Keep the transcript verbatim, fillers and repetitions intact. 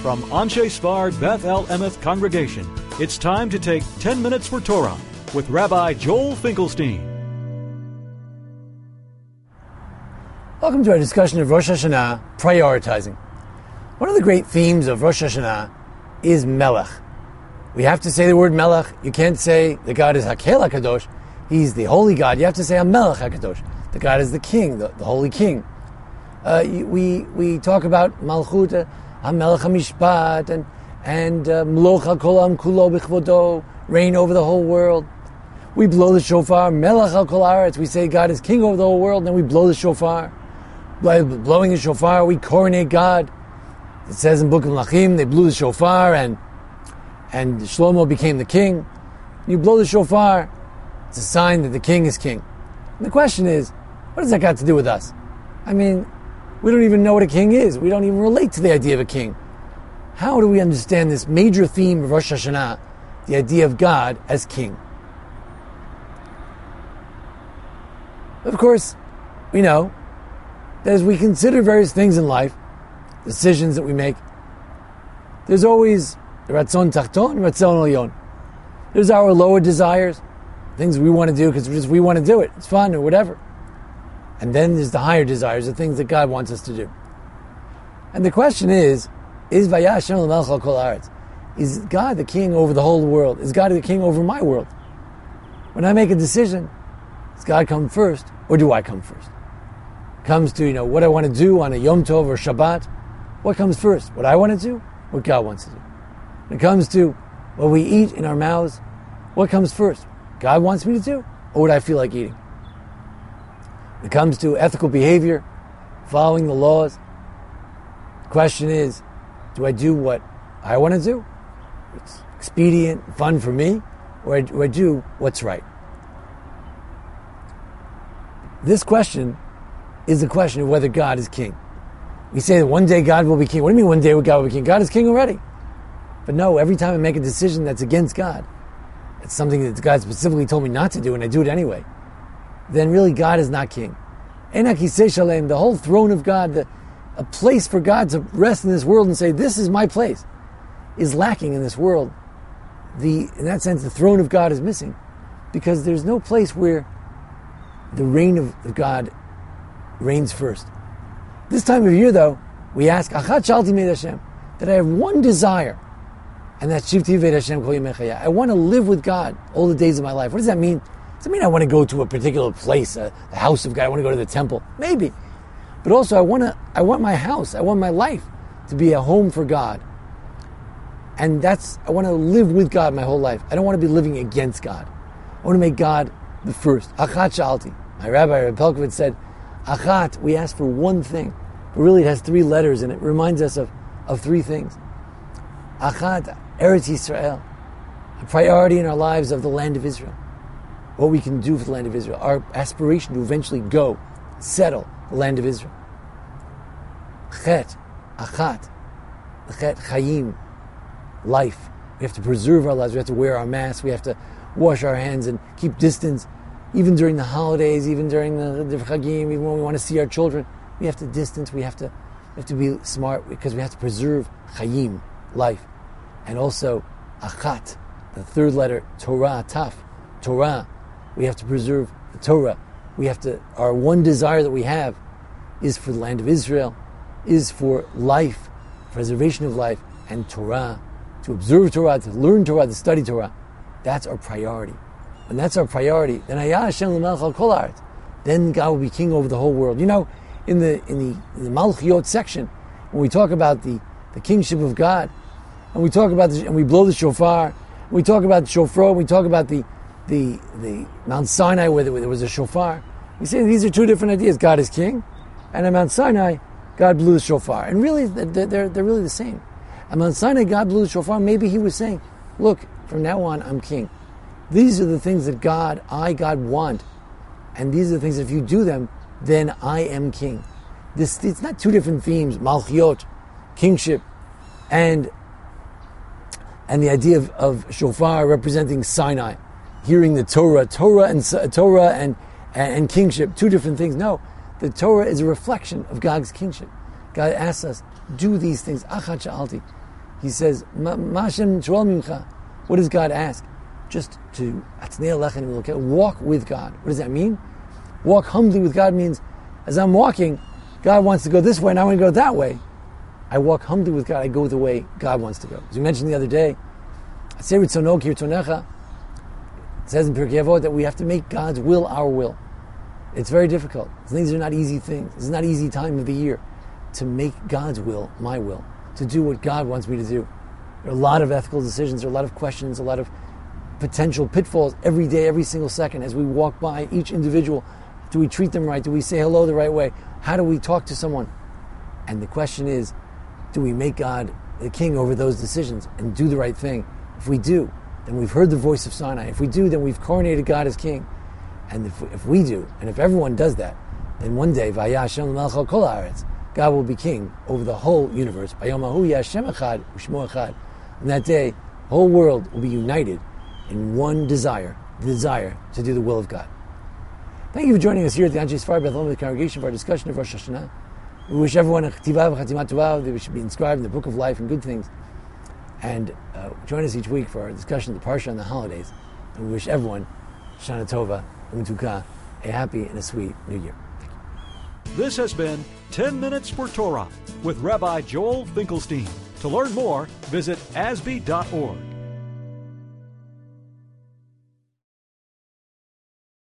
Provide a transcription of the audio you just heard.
From Anshe Sfard Beth El Emeth Congregation, it's time to take ten minutes for Torah with Rabbi Joel Finkelstein. Welcome to our discussion of Rosh Hashanah, prioritizing. One of the great themes of Rosh Hashanah is Melech. We have to say the word Melech. You can't say the God is Hakel HaKadosh. He's the holy God. You have to say HaMelech HaKadosh. The God is the king, the, the holy king. Uh, we we talk about Malchut, HaMelech HaMishpat, and and Mloch HaKol Am Kulo B'chvodo, reign over the whole world. We blow the shofar, Melech HaKol Haaretz. We say God is king over the whole world, and then we blow the shofar. By blowing the shofar, we coronate God. It says in Book of Melachim, they blew the shofar, and and Shlomo became the king. You blow the shofar, it's a sign that the king is king. And the question is, what does that got to do with us? I mean, we don't even know what a king is. We don't even relate to the idea of a king. How do we understand this major theme of Rosh Hashanah, the idea of God as king? Of course, we know that as we consider various things in life, decisions that we make, there's always Ratzon Tachton, Ratzon Elyon. There's our lower desires, things we want to do because just we want to do it. It's fun or whatever. And then there's the higher desires, the things that God wants us to do. And the question is, is Vayah Hashem l'melech al kol haaretz? Is God the king over the whole world? Is God the king over my world? When I make a decision, does God come first or do I come first? It comes to, you know, what I want to do on a Yom Tov or Shabbat, what comes first? What I want to do? What God wants to do? When it comes to what we eat in our mouths, what comes first? God wants me to do, or what I feel like eating? When it comes to ethical behavior, following the laws, the question is, do I do what I want to do? It's expedient, fun for me, or do I do what's right? This question is the question of whether God is king. We say that one day God will be king. What do you mean one day God will be king? God is king already. But no, every time I make a decision that's against God, it's something that God specifically told me not to do, and I do it anyway, then really God is not king. Eina Kisei Shalem, the whole throne of God, the, a place for God to rest in this world and say, this is my place, is lacking in this world. The, in that sense, the throne of God is missing, because there's no place where the reign of God reigns first. This time of year, though, we ask, Achat Shalti Meid Hashem, that I have one desire, and that's Shivti Veit Hashem Kol Yemei Chayai. I want to live with God all the days of my life. What does that mean? Does it mean I want to go to a particular place, uh, the house of God? I want to go to the temple? Maybe. But also, I want to. I want my house, I want my life to be a home for God. And that's, I want to live with God my whole life. I don't want to be living against God. I want to make God the first. Achat Shalti. My rabbi, Rabbi Pelkovitz, said, Achat, we ask for one thing. But really it has three letters, and it reminds us of, of three things. Achat, Eretz Yisrael, a priority in our lives of the land of Israel. What we can do for the land of Israel. Our aspiration to eventually go, settle the land of Israel. Chet, Achat, Chet, Chayim, life. We have to preserve our lives. We have to wear our masks. We have to wash our hands and keep distance. Even during the holidays, even during the, the Chagim, even when we want to see our children, we have to distance. We have to, we have to be smart because we have to preserve Chayim, life. And also, Achat, the third letter, Torah, Taf, Torah. We have to preserve the Torah. We have to, our one desire that we have is for the land of Israel, is for life, preservation of life, and Torah, to observe Torah, to learn Torah, to study Torah. That's our priority. When that's our priority, then Hayah Hashem l'melech al kol haaretz, then God will be king over the whole world. You know, in the in the, in the Malchiot section, when we talk about the, the kingship of God, and we talk about the, and we blow the shofar, we talk about the shofar, we talk about the the the Mount Sinai where there was a shofar. We say these are two different ideas. God is king, and at Mount Sinai, God blew the shofar. And really, they're, they're, they're really the same. At Mount Sinai, God blew the shofar. Maybe he was saying, look, from now on, I'm king. These are the things that God, I, God, want. And these are the things that if you do them, then I am king. This, it's not two different themes, Malchiot, kingship, and and the idea of, of shofar representing Sinai, hearing the Torah, Torah and Torah and, and, and kingship, two different things. No, the Torah is a reflection of God's kingship. God asks us, do these things, Achat Sha'alti. He says, Ma ma Hashem sh'roel mimcha. What does God ask? Just to walk with God. What does that mean? Walk humbly with God means, as I'm walking, God wants to go this way and I want to go that way. I walk humbly with God. I go the way God wants to go. As we mentioned the other day, it says in Pirkei Avot that we have to make God's will our will. It's very difficult. These are not easy things. It's not an easy time of the year to make God's will my will, to do what God wants me to do. There are a lot of ethical decisions, there are a lot of questions, a lot of potential pitfalls every day, every single second as we walk by each individual. Do we treat them right? Do we say hello the right way? How do we talk to someone? And the question is, do we make God the king over those decisions and do the right thing? If we do, then we've heard the voice of Sinai. If we do, then we've coronated God as king. And if we, if we do, and if everyone does that, then one day, Vayah Hashem l'melech al kol haaretz, God will be king over the whole universe. Bayom hahu yeh Hashem echad u'shmo echad. On that day, the whole world will be united in one desire, the desire to do the will of God. Thank you for joining us here at the Anshe Sfar Beth El congregation for our discussion of Rosh Hashanah. We wish everyone a chtiva v'chatima tova, that we should be inscribed in the book of life and good things. And uh, join us each week for our discussion of the Parsha and the holidays. And we wish everyone Shana Tova, Umtuka, a happy and a sweet New Year. Thank you. This has been ten minutes for Torah with Rabbi Joel Finkelstein. To learn more, visit A S B E dot org.